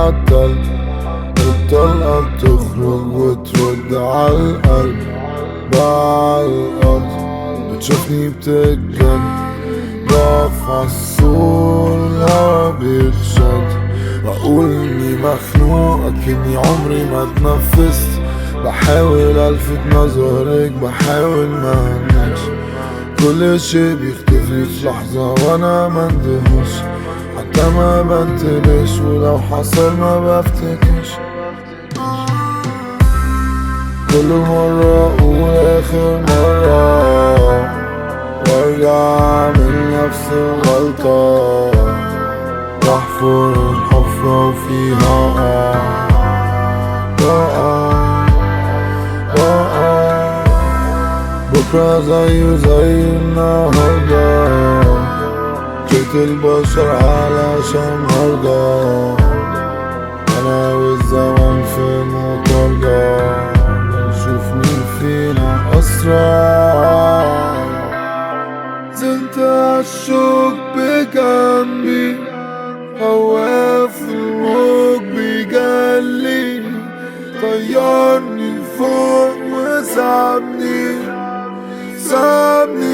عالتلج، الطلقة بتخرج وترد عالقلب بعالأرض، بتشوفني بتتجن بقف عالسور الهوا بيتشد، بقول اني مخنوق اكني عمري ما اتنفست، بحاول الفت نظرك بحاول ما انكش، كل شي بيختفي في لحظة وانا مندهش، حتى ما بنتبهش ولو حصل ما بفتكرش، كل مرة اقول اخر مرة وارجع اعمل نفس الغلطة، بحفر الحفرة وفيها بكرة زي النهاردة، جيت البشر علشان هرضى، أنا والزمن في مطاردة، نشوف مين فينا أسرع، زلت عالشوك بجنبي خواف الموج بيجلي، طيرني لفوق وسابني